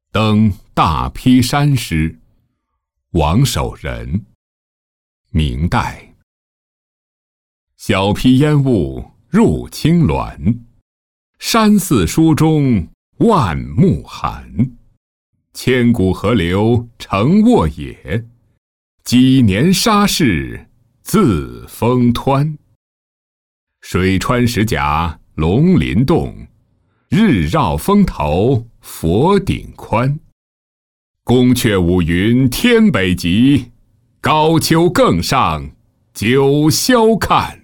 登大劈山诗，王守仁。明代。小批烟雾入青峦，山寺书中万木寒。千古河流成沃野，几年沙市自风湍。水穿石甲龙鳞洞，日绕峰头佛顶宽。宫阙五云天北极，高丘更上九霄看。